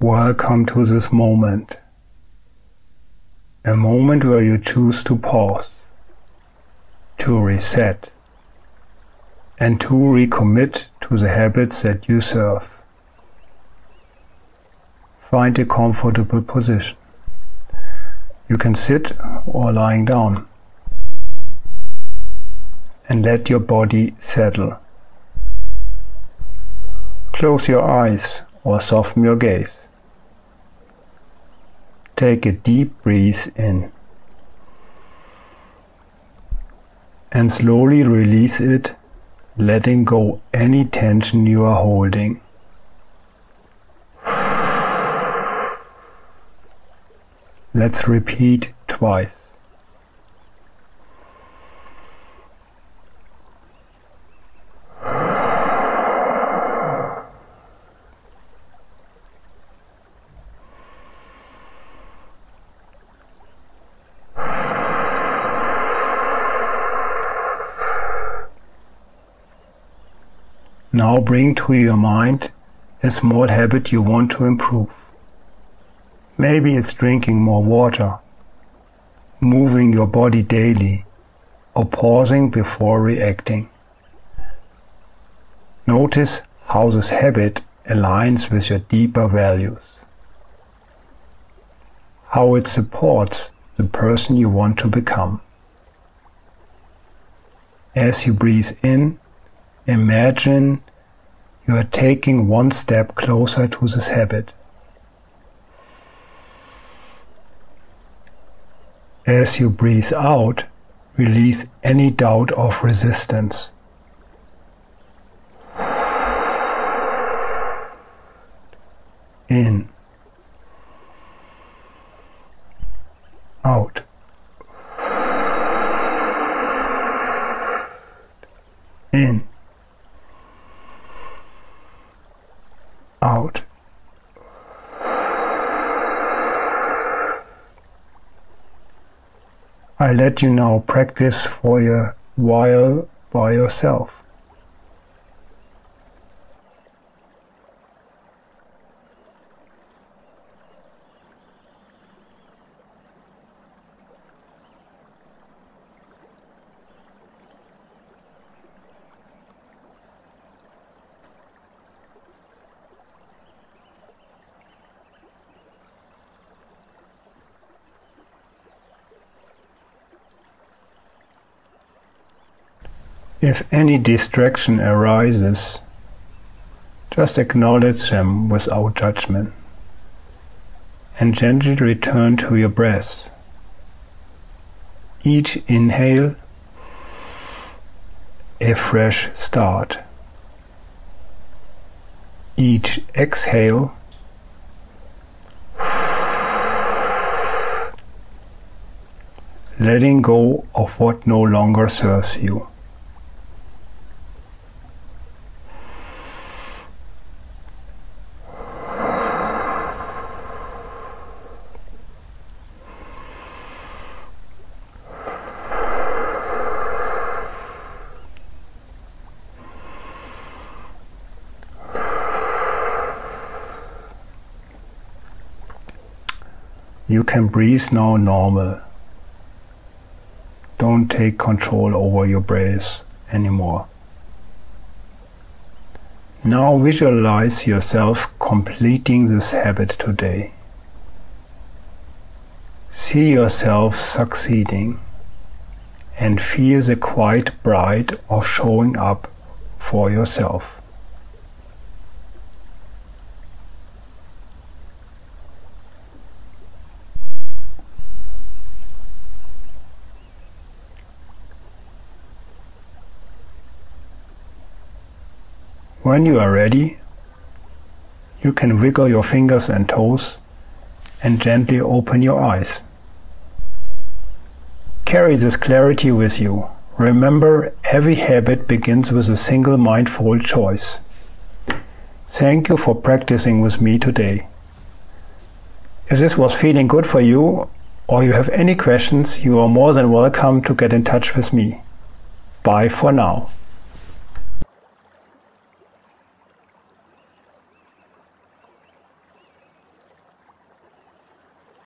Welcome to this moment. A moment where you choose to pause, to reset, and to recommit to the habits that you serve. Find a comfortable position. You can sit or lying down. And let your body settle. Close your eyes or soften your gaze. Take a deep breath in and slowly release it, letting go any tension you are holding. Let's repeat twice. Now bring to your mind a small habit you want to improve. Maybe it's drinking more water, moving your body daily, or pausing before reacting. Notice how this habit aligns with your deeper values, how it supports the person you want to become. As you breathe in, imagine you are taking one step closer to this habit. As you breathe out, release any doubt of resistance. In, out, in, out. I let you now practice for a while by yourself. If any distraction arises, just acknowledge them without judgment and gently return to your breath. Each inhale, a fresh start. Each exhale, letting go of what no longer serves you. You can breathe now normal. Don't take control over your breath anymore. Now visualize yourself completing this habit today. See yourself succeeding and feel the quiet pride of showing up for yourself. When you are ready, you can wiggle your fingers and toes and gently open your eyes. Carry this clarity with you. Remember, every habit begins with a single mindful choice. Thank you for practicing with me today. If this was feeling good for you, or you have any questions, you are more than welcome to get in touch with me. Bye for now.